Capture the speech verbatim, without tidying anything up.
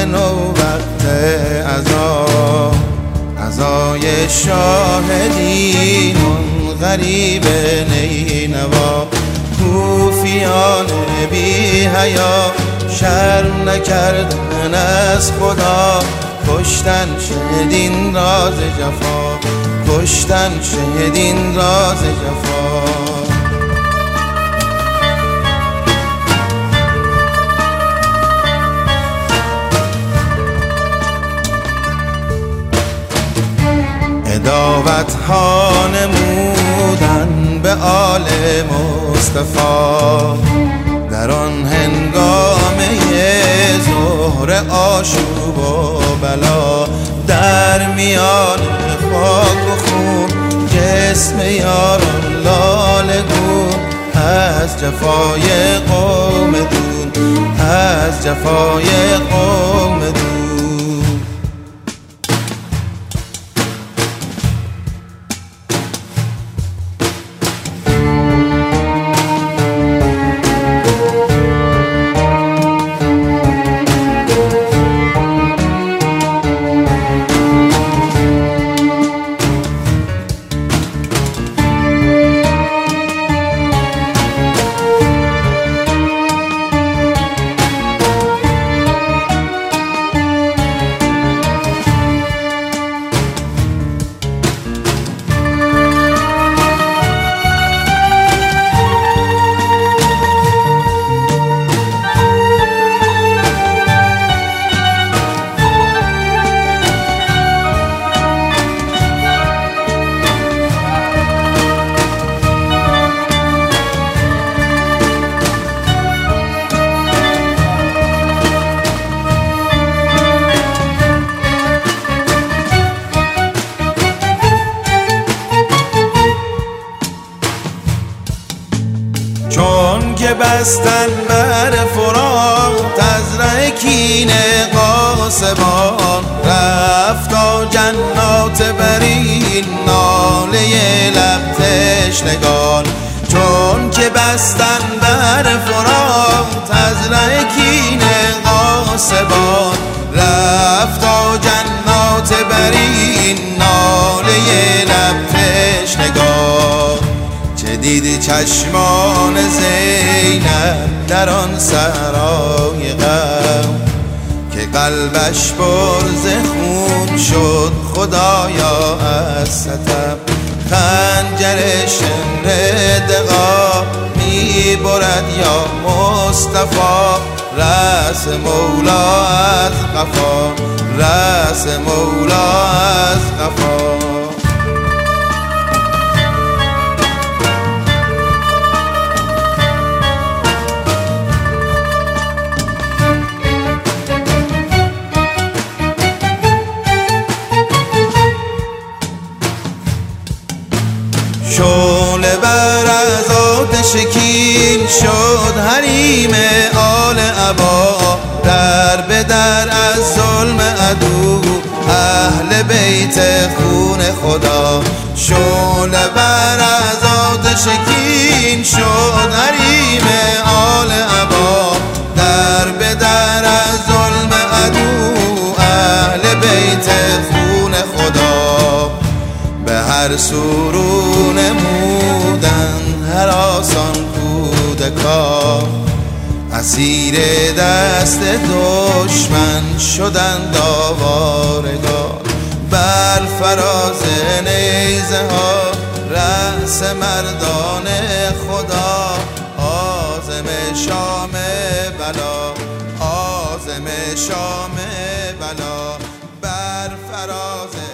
نو وقت عزا، عزای شاهدین غریب نینوا. کوفیان بی حیا شرم نکردن از خدا، کشتن شهدین راز جفا، کشتن شهدین راز جفا. عداوت ها نمودن به آل مصطفی، در آن هنگامه ظهر آشوب و بلا. در میان خاک و خون جسم یاران لاله گون، از جفای قوم دون، از جفای قوم دون. چون که بستن بر فرات از ره کین قاسبان، رفت تا جنات برین ناله لب تشنگان. چون که بستن بر فرات از ره کین قاسبان، رفت تا جنات برین ناله لب تشنگان. چه دید چشمان زینب در آن صحرای غم، که قلبش پر ز خون شد خدایا از ستم. خنجر شمر دغا می برد یا مصطفی، رأس مولا از قفا، رأس مولا از قفا. شعله بر از آتش کین شد حریم آل عبا، در به در از ظلم عدو اهل بیت خون خدا. شعله بر از آتش کین شد حریم آل عبا، در به در از ظلم عدو اهل بیت خون خدا. به هر سو نمودن هراسان کودکان، اسیر دست دشمن شدند آوارگان. بر فراز نیزه ها رأس مردان خدا، عازم شام بلا، عازم شام بلا. بر فراز